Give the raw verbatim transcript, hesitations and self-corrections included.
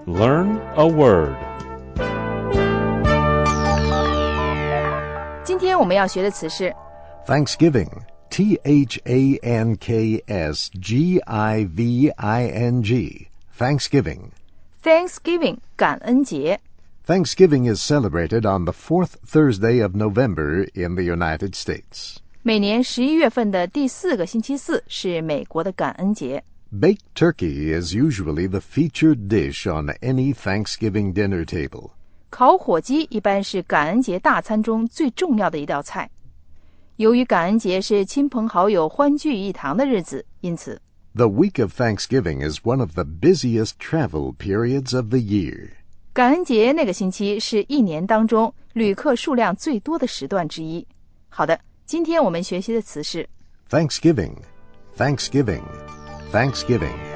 Learn a word. 今天我们要学的词是 Thanksgiving, T H A N K S G I V I N G, Thanksgiving. Thanksgiving 感恩节。 Thanksgiving is celebrated on the fourth Thursday of November in the United States. 每年十一月份的第四个星期四是美国的感恩节。 Baked turkey is usually the featured dish on any Thanksgiving dinner table. 烤火鸡一般是感恩节大餐中最重要的一道菜。由于感恩节是亲朋好友欢聚一堂的日子，因此 The week of Thanksgiving is one of the busiest travel periods of the year. 感恩节那个星期是一年当中旅客数量最多的时段之一。好的，今天我们学习的词是 Thanksgiving, Thanksgiving, Thanksgiving.